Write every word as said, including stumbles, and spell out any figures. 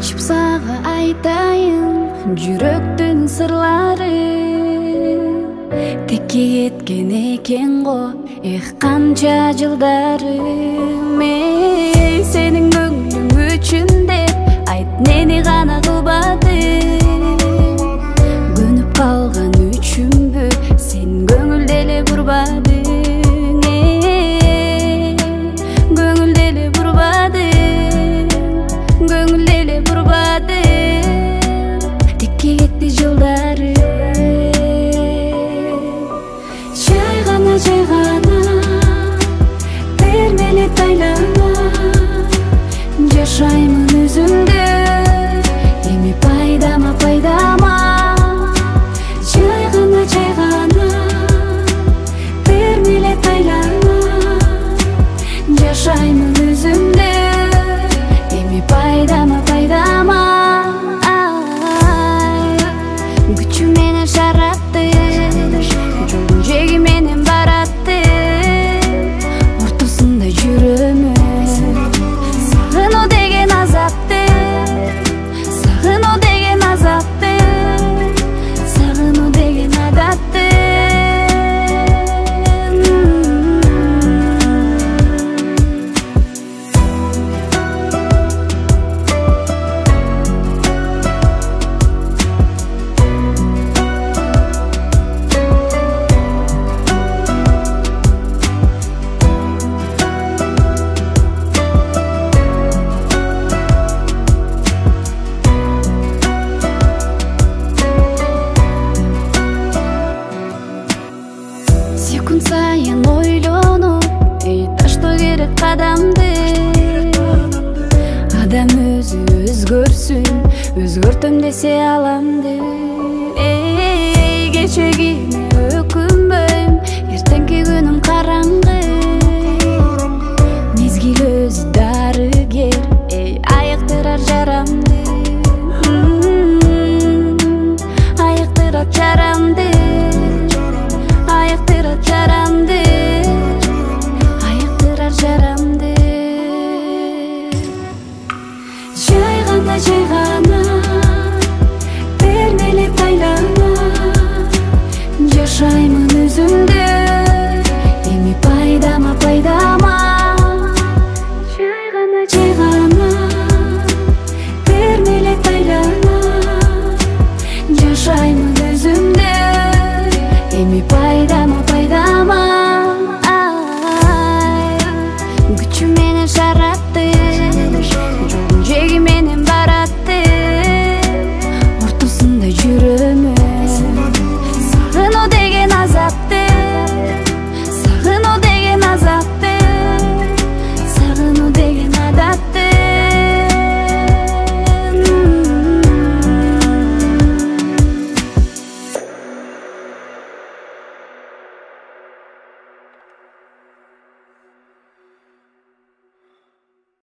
ачып сага айтайын жүрөктүн сырларын. Текке кеткен экен го эх канча жылдарым. Эй сенин көңүлүң үчүн деп айт нени гана кылбадым. Көнүп калган үчүнбү сен көңүлдө эле бурбадың. Эй көңүлдө эле бурбадың, көңүлдө эле бурбадың. Текке кетти жылдары. Жай гана жай гана термелеп айлана жашаймын өзүмдө эми пайдама пайдама. Жай гана жай гана термелеп айлана жашаймын өзүмдө эми пайдама пайдама. Күчү менен шаратты жолдун жеги менен баратты, ортосунда жүрөмүн сагынуу деген азапты, сагынуу деген азапты, сагынуу деген адатты. Секунд сайын ойлонуп, эй таштоо керек кадамды. Адам өзү өзгөрсүн, өзгөртөм десе аламды. Эй кечегине өкүнбөйм, эртеңки күнүм караңгы. Мезгил өзү дарыгер, эй айыктырар жарамды. Айыктырар жарамды, айыктырар жарамды, айыктырар жарамды. Жай гана жай гана термелеп айлана жашаймын өзүмдө